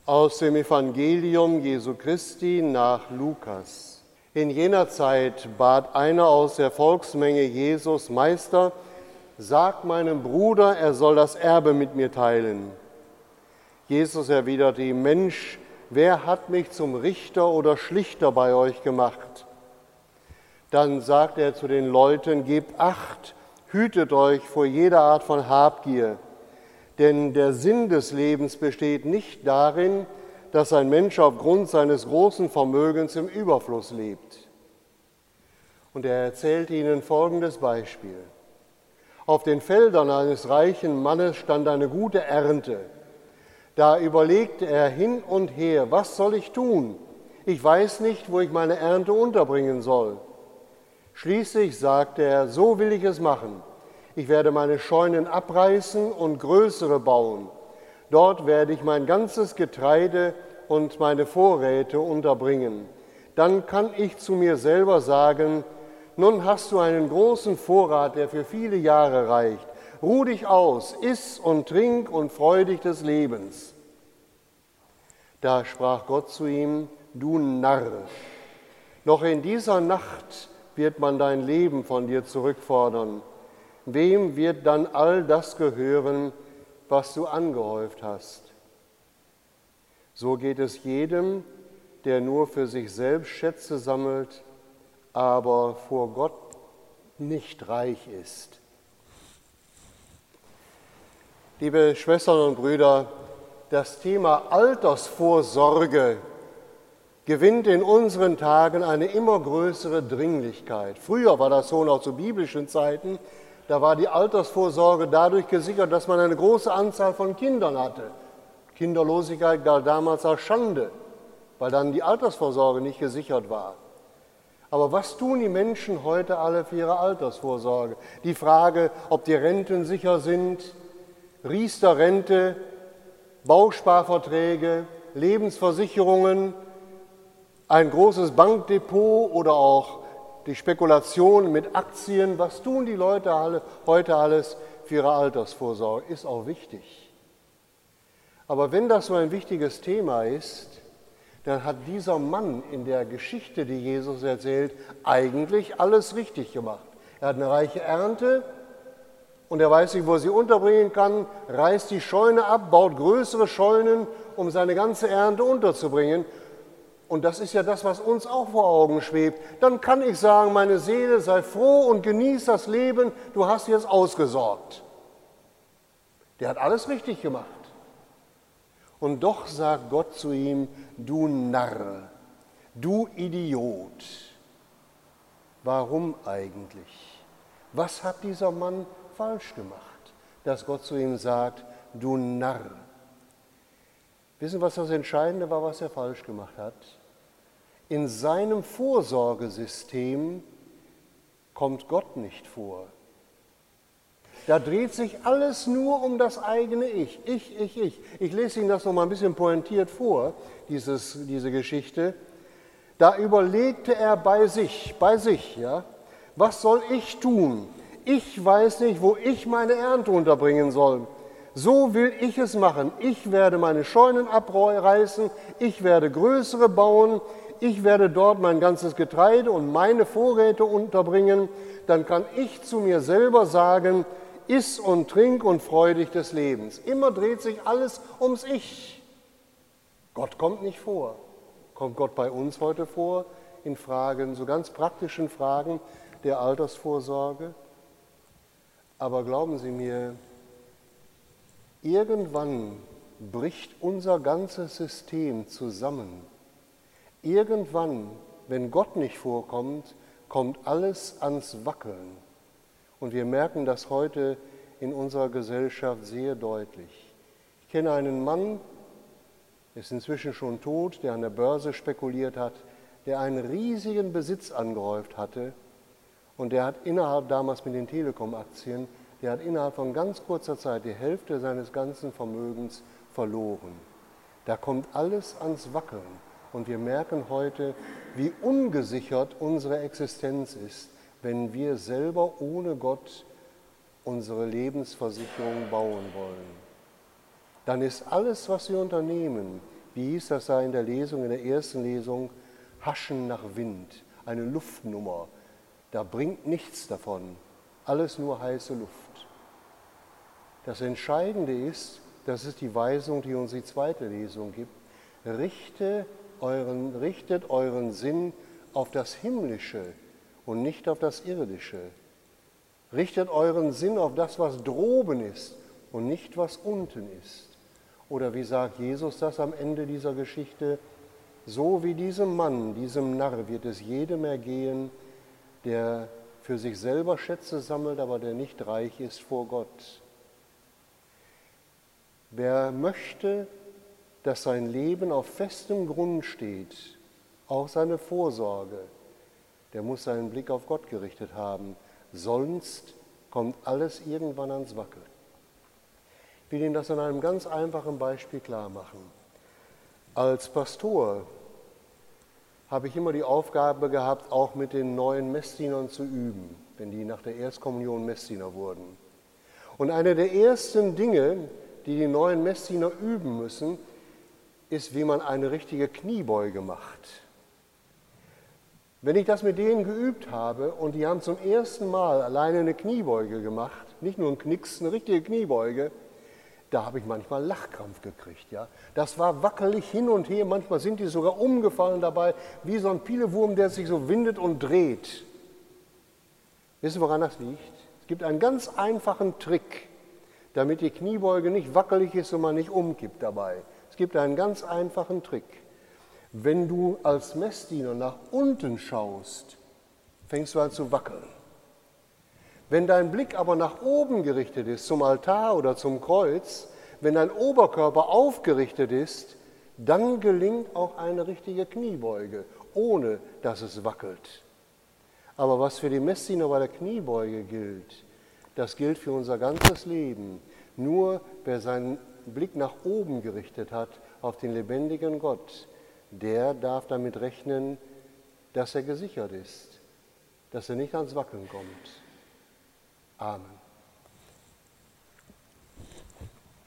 Aus dem Evangelium Jesu Christi nach Lukas. In jener Zeit bat einer aus der Volksmenge Jesus: Meister, sag meinem Bruder, er soll das Erbe mit mir teilen. Jesus erwiderte ihm: Mensch, wer hat mich zum Richter oder Schlichter bei euch gemacht? Dann sagte er zu den Leuten: Gebt Acht, hütet euch vor jeder Art von Habgier. Denn der Sinn des Lebens besteht nicht darin, dass ein Mensch aufgrund seines großen Vermögens im Überfluss lebt. Und er erzählt ihnen folgendes Beispiel. Auf den Feldern eines reichen Mannes stand eine gute Ernte. Da überlegte er hin und her: Was soll ich tun? Ich weiß nicht, wo ich meine Ernte unterbringen soll. Schließlich sagte er: So will ich es machen. Ich werde meine Scheunen abreißen und größere bauen. Dort werde ich mein ganzes Getreide und meine Vorräte unterbringen. Dann kann ich zu mir selber sagen: Nun hast du einen großen Vorrat, der für viele Jahre reicht. Ruh dich aus, iss und trink und freu dich des Lebens. Da sprach Gott zu ihm: Du Narr, noch in dieser Nacht wird man dein Leben von dir zurückfordern. Wem wird dann all das gehören, was du angehäuft hast? So geht es jedem, der nur für sich selbst Schätze sammelt, aber vor Gott nicht reich ist. Liebe Schwestern und Brüder, das Thema Altersvorsorge gewinnt in unseren Tagen eine immer größere Dringlichkeit. Früher war das so, noch zu biblischen Zeiten. Da war die Altersvorsorge dadurch gesichert, dass man eine große Anzahl von Kindern hatte. Kinderlosigkeit galt damals als Schande, weil dann die Altersvorsorge nicht gesichert war. Aber was tun die Menschen heute alle für ihre Altersvorsorge? Die Frage, ob die Renten sicher sind, Riester-Rente, Bausparverträge, Lebensversicherungen, ein großes Bankdepot oder auch die Spekulation mit Aktien. Was tun die Leute heute alles für ihre Altersvorsorge? Ist auch wichtig. Aber wenn das so ein wichtiges Thema ist, dann hat dieser Mann in der Geschichte, die Jesus erzählt, eigentlich alles richtig gemacht. Er hat eine reiche Ernte und er weiß nicht, wo er sie unterbringen kann, reißt die Scheune ab, baut größere Scheunen, um seine ganze Ernte unterzubringen. Und das ist ja das, was uns auch vor Augen schwebt. Dann kann ich sagen: Meine Seele, sei froh und genieß das Leben, du hast jetzt ausgesorgt. Der hat alles richtig gemacht. Und doch sagt Gott zu ihm: Du Narr, du Idiot. Warum eigentlich? Was hat dieser Mann falsch gemacht, dass Gott zu ihm sagt: Du Narr? Wissen Sie, was das Entscheidende war, was er falsch gemacht hat? In seinem Vorsorgesystem kommt Gott nicht vor. Da dreht sich alles nur um das eigene Ich. Ich lese Ihnen das noch mal ein bisschen pointiert vor, diese Geschichte. Da überlegte er bei sich, ja, was soll ich tun? Ich weiß nicht, wo ich meine Ernte unterbringen soll. So will ich es machen. Ich werde meine Scheunen abreißen, ich werde größere bauen, ich werde dort mein ganzes Getreide und meine Vorräte unterbringen. Dann kann ich zu mir selber sagen: Iss und trink und freu dich des Lebens. Immer dreht sich alles ums Ich. Gott kommt nicht vor. Kommt Gott bei uns heute vor in Fragen, so ganz praktischen Fragen der Altersvorsorge? Aber glauben Sie mir, irgendwann bricht unser ganzes System zusammen. Irgendwann, wenn Gott nicht vorkommt, kommt alles ans Wackeln. Und wir merken das heute in unserer Gesellschaft sehr deutlich. Ich kenne einen Mann, der ist inzwischen schon tot, der an der Börse spekuliert hat, der einen riesigen Besitz angehäuft hatte. Und der hat damals mit den Telekom-Aktien, der hat innerhalb von ganz kurzer Zeit die Hälfte seines ganzen Vermögens verloren. Da kommt alles ans Wackeln. Und wir merken heute, wie ungesichert unsere Existenz ist, wenn wir selber ohne Gott unsere Lebensversicherung bauen wollen. Dann ist alles, was wir unternehmen, wie hieß das da in der Lesung, in der ersten Lesung, Haschen nach Wind, eine Luftnummer. Da bringt nichts davon, alles nur heiße Luft. Das Entscheidende ist, das ist die Weisung, die uns die zweite Lesung gibt, richtet euren Sinn auf das Himmlische und nicht auf das Irdische. Richtet euren Sinn auf das, was droben ist und nicht, was unten ist. Oder wie sagt Jesus das am Ende dieser Geschichte? So wie diesem Mann, diesem Narr, wird es jedem ergehen, der für sich selber Schätze sammelt, aber der nicht reich ist vor Gott. Wer möchte, dass sein Leben auf festem Grund steht, auch seine Vorsorge, der muss seinen Blick auf Gott gerichtet haben, sonst kommt alles irgendwann ans Wackeln. Ich will Ihnen das an einem ganz einfachen Beispiel klar machen. Als Pastor habe ich immer die Aufgabe gehabt, auch mit den neuen Messdienern zu üben, wenn die nach der Erstkommunion Messdiener wurden. Und eine der ersten Dinge, die die neuen Messdiener üben müssen, ist, wie man eine richtige Kniebeuge macht. Wenn ich das mit denen geübt habe und die haben zum ersten Mal alleine eine Kniebeuge gemacht, nicht nur ein Knicks, eine richtige Kniebeuge, da habe ich manchmal Lachkrampf gekriegt. Ja? Das war wackelig hin und her, manchmal sind die sogar umgefallen dabei, wie so ein Pilewurm, der sich so windet und dreht. Wissen wir, woran das liegt? Es gibt einen ganz einfachen Trick, damit die Kniebeuge nicht wackelig ist und man nicht umkippt dabei. Es gibt einen ganz einfachen Trick. Wenn du als Messdiener nach unten schaust, fängst du an zu wackeln. Wenn dein Blick aber nach oben gerichtet ist, zum Altar oder zum Kreuz, wenn dein Oberkörper aufgerichtet ist, dann gelingt auch eine richtige Kniebeuge, ohne dass es wackelt. Aber was für die Messdiener bei der Kniebeuge gilt, das gilt für unser ganzes Leben. Nur wer seinen Blick nach oben gerichtet hat, auf den lebendigen Gott, der darf damit rechnen, dass er gesichert ist, dass er nicht ans Wackeln kommt. Amen.